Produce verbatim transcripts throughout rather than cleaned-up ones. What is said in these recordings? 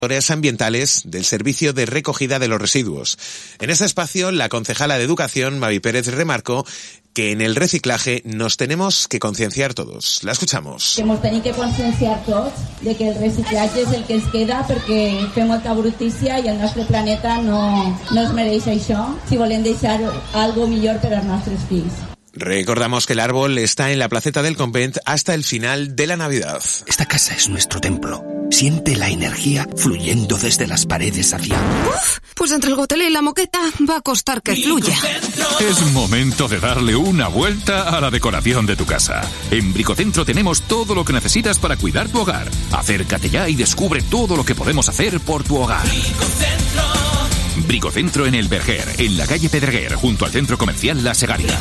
ambientales del Servicio de Recogida de los Residuos. En este espacio, la concejala de Educación, Mavi Pérez, remarcó que en el reciclaje nos tenemos que concienciar todos. La escuchamos. Hemos tenido que concienciar tots de que el reciclatge és el que ens queda perquè fem molta brutícia i el nostre planeta no, no es mereix això si volem deixar algo millor per als nostres fills. Recordamos que el árbol está en la placeta del Convent hasta el final de la Navidad. Esta casa es nuestro templo. Siente la energía fluyendo desde las paredes hacia... Uf, pues entre el gotelé y la moqueta va a costar que fluya. Es momento de darle una vuelta a la decoración de tu casa. En Bricocentro tenemos todo lo que necesitas para cuidar tu hogar. Acércate ya y descubre todo lo que podemos hacer por tu hogar. Bricocentro. Bricocentro en el Verger, en la calle Pedreguer, junto al centro comercial La Segaria.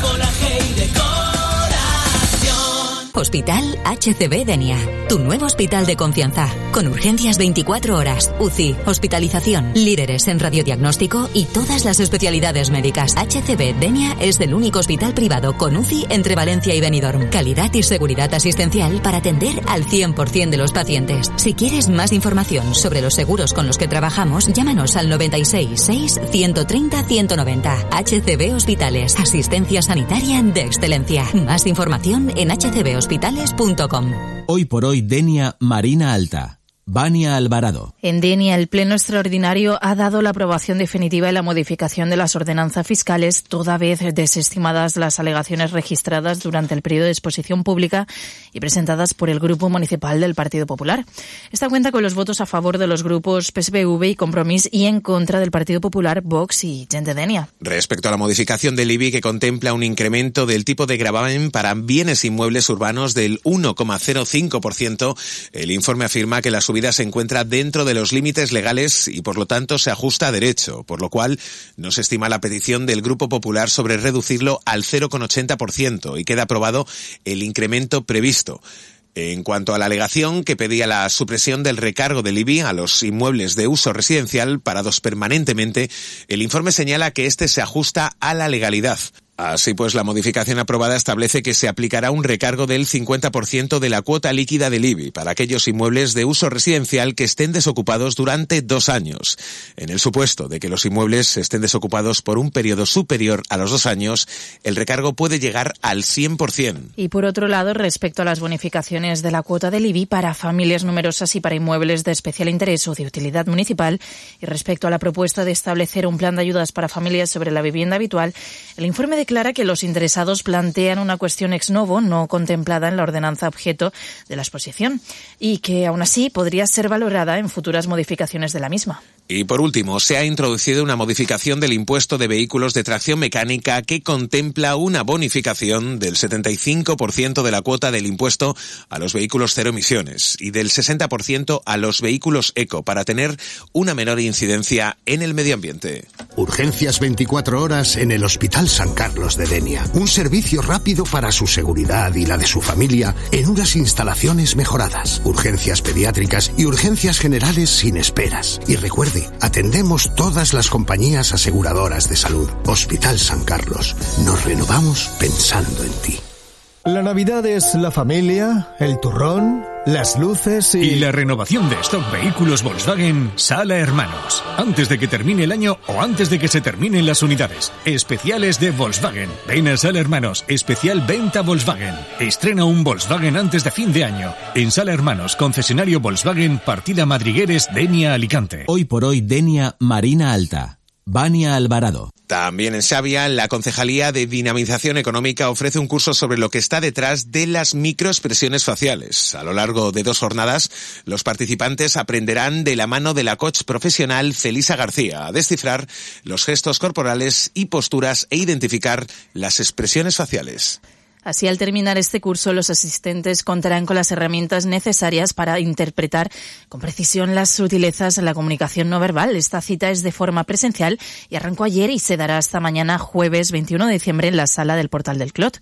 Hospital H C B Denia, tu nuevo hospital de confianza, con urgencias veinticuatro horas, U C I, hospitalización, líderes en radiodiagnóstico y todas las especialidades médicas. H C B Denia es el único hospital privado con U C I entre Valencia y Benidorm. Calidad y seguridad asistencial para atender al cien por ciento de los pacientes. Si quieres más información sobre los seguros con los que trabajamos, llámanos al noventa y seis seis, ciento treinta, ciento noventa. H C B Hospitales, asistencia sanitaria de excelencia. Más información en h c b hospitales punto com. Hoy por hoy Denia Marina Alta. Vania Alvarado. En Denia, el Pleno Extraordinario ha dado la aprobación definitiva de la modificación de las ordenanzas fiscales, toda vez desestimadas las alegaciones registradas durante el periodo de exposición pública y presentadas por el Grupo Municipal del Partido Popular. Esta cuenta con los votos a favor de los grupos P S V V y Compromís y en contra del Partido Popular, Vox y Gent de Denia. Respecto a la modificación del I B I, que contempla un incremento del tipo de gravamen para bienes inmuebles urbanos del uno coma cero cinco por ciento, el informe afirma que la subida se encuentra dentro de los límites legales y por lo tanto se ajusta a derecho, por lo cual no se estima la petición del Grupo Popular sobre reducirlo al cero coma ochenta por ciento y queda aprobado el incremento previsto. En cuanto a la alegación que pedía la supresión del recargo del I B I a los inmuebles de uso residencial parados permanentemente, el informe señala que este se ajusta a la legalidad. Así pues, la modificación aprobada establece que se aplicará un recargo del cincuenta por ciento de la cuota líquida del I B I para aquellos inmuebles de uso residencial que estén desocupados durante dos años. En el supuesto de que los inmuebles estén desocupados por un periodo superior a los dos años, el recargo puede llegar al cien por ciento. Y por otro lado, respecto a las bonificaciones de la cuota del I B I para familias numerosas y para inmuebles de especial interés o de utilidad municipal, y respecto a la propuesta de establecer un plan de ayudas para familias sobre la vivienda habitual, el informe de Declara que los interesados plantean una cuestión ex novo no contemplada en la ordenanza objeto de la exposición y que aún así podría ser valorada en futuras modificaciones de la misma. Y por último, se ha introducido una modificación del impuesto de vehículos de tracción mecánica que contempla una bonificación del setenta y cinco por ciento de la cuota del impuesto a los vehículos cero emisiones y del sesenta por ciento a los vehículos eco para tener una menor incidencia en el medio ambiente. Urgencias veinticuatro horas en el Hospital San Carlos de Denia. Un servicio rápido para su seguridad y la de su familia en unas instalaciones mejoradas. Urgencias pediátricas y urgencias generales sin esperas. Y recuerde, atendemos todas las compañías aseguradoras de salud. Hospital San Carlos. Nos renovamos pensando en ti. La Navidad es la familia, el turrón, las luces y... Y la renovación de stock vehículos Volkswagen Sala Hermanos. Antes de que termine el año o antes de que se terminen las unidades. Especiales de Volkswagen. Ven a Sala Hermanos. Especial venta Volkswagen. Estrena un Volkswagen antes de fin de año. En Sala Hermanos, concesionario Volkswagen, partida Madrigueres, Denia, Alicante. Hoy por hoy Denia Marina Alta. Vania Alvarado. También en Xavia, la Concejalía de Dinamización Económica ofrece un curso sobre lo que está detrás de las microexpresiones faciales. A lo largo de dos jornadas, los participantes aprenderán de la mano de la coach profesional Felisa García a descifrar los gestos corporales y posturas e identificar las expresiones faciales. Así, al terminar este curso, los asistentes contarán con las herramientas necesarias para interpretar con precisión las sutilezas en la comunicación no verbal. Esta cita es de forma presencial y arrancó ayer y se dará hasta mañana jueves veintiuno de diciembre en la sala del Portal del Clot.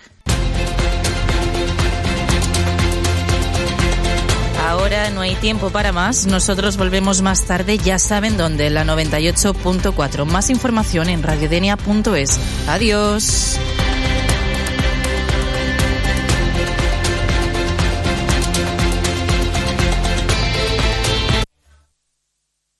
Ahora no hay tiempo para más. Nosotros volvemos más tarde, ya saben dónde, en la noventa y ocho punto cuatro. Más información en radiodenia punto es. Adiós.